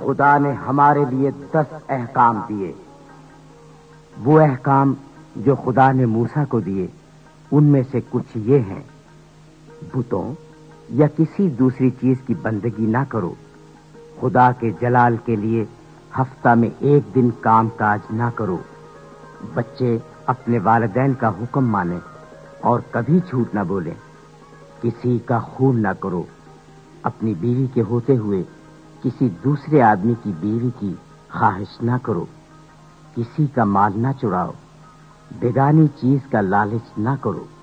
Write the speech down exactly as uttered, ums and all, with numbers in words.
खुदा ने हमारे लिए दस अहकाम दिए। वो अहकाम जो खुदा ने मूसा को दिए, उनमें से कुछ ये हैं। बुतों या किसी दूसरी चीज की बंदगी ना करो। खुदा के जलाल के लिए हफ्ता में एक दिन काम काज ना करो। बच्चे अपने वालिदैन का हुक्म माने और कभी झूठ ना बोले। किसी का खून ना करो। अपनी बीवी के होते हुए किसी दूसरे आदमी की बीवी की ख्वाहिश ना करो। किसी का माल ना चुराओ। बेगानी चीज का लालच ना करो।